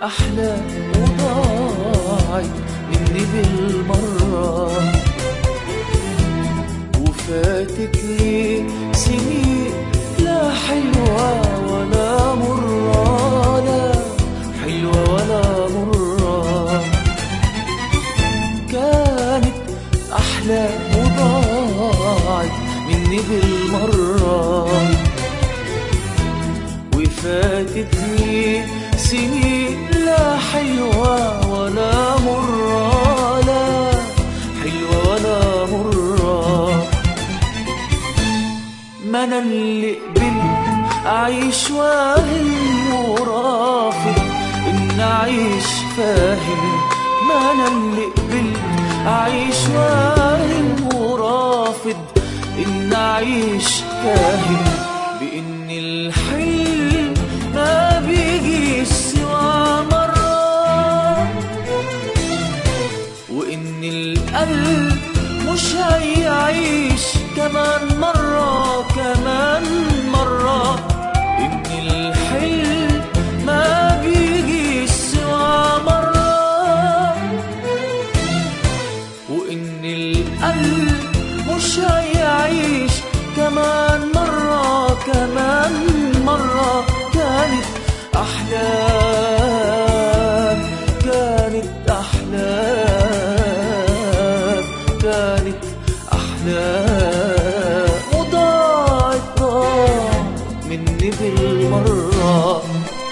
أحلام وضاعت مني بالمرة، وفاتت لي سنين لا حلوة ولا مرة، لا حلوة ولا مرة. كانت أحلام وضاعت مني بالمرة، وفاتت لي سنين لا حلوة ولا مرة، لا حلوة ولا مرة. ما أنا اللي قبلت أعيش واهم ورافض إن أعيش فاهم، ما أنا اللي قبلت أعيش واهم ورافض إن أعيش فاهم، بإن الحلم ما بيجي سوى مرة، وإن القلب مش هيعيش كمان مرة كمان مرة. إن الحلم ما بيجي سوى مرة، وإن القلب مش هيعيش كمان مرة كمان مرة. كانت أحلام، كانت أحلام، كانت أحلام وضاعت مني بالمرة.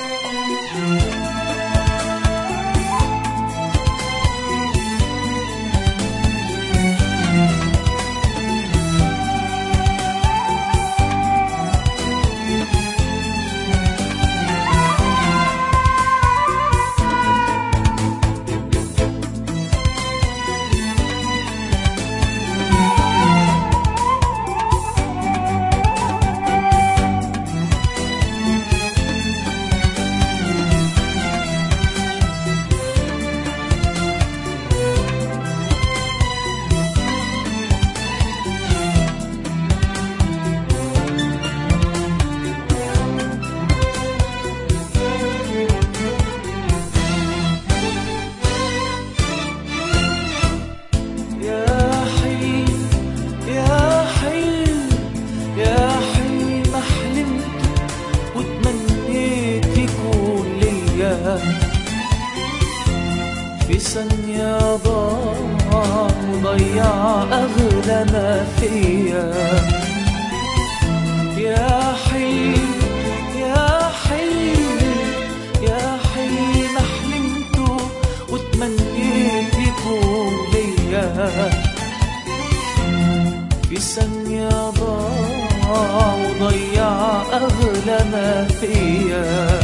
في ثانية ضاع وضيع أغلى ما فيا. يا حلم يا حلم يا حلم حلمته وتمنيت يكون ليا. في ثانية ضاع وضيع أغلى ما فيا.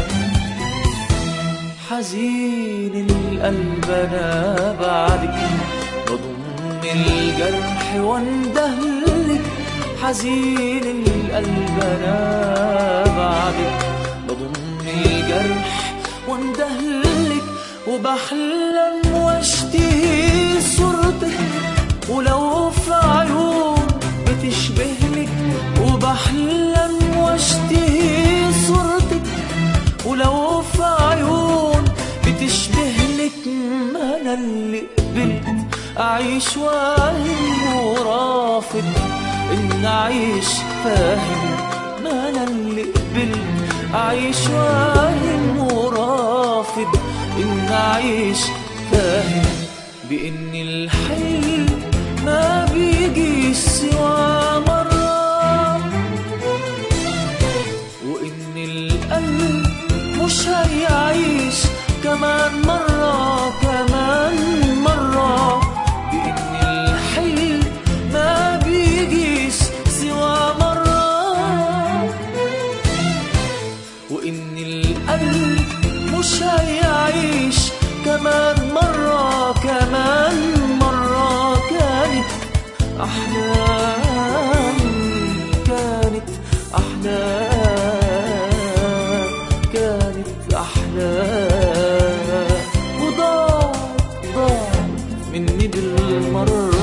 حزين القلب أنا بعدك، بضم الجرح واندهلك. حزين القلب أنا بعدك، بضم الجرح واندهلك. وبحلم واشتهي صورتك ولو في عيون بتشبهلك. وبحلم واشتهي صورتك ولو في عيون بتشبهلك. ما أنا اللي قبلت أعيش واهم ورافض إن أعيش فاهم. ما أنا اللي قبلت أعيش واهم ورافض إن أعيش فاهم، بإن الحلم ما بيجي سوى مرة، وإن القلب مش هيعيش كمان مرة كمان مرة. بإن الحلم ما بيجيش سوى مرة، وإن القلب مش هيعيش كمان مرة كمان مرة. كانت أحلام، كانت أحلام، كانت أحلام وضاعت مني بالمرة.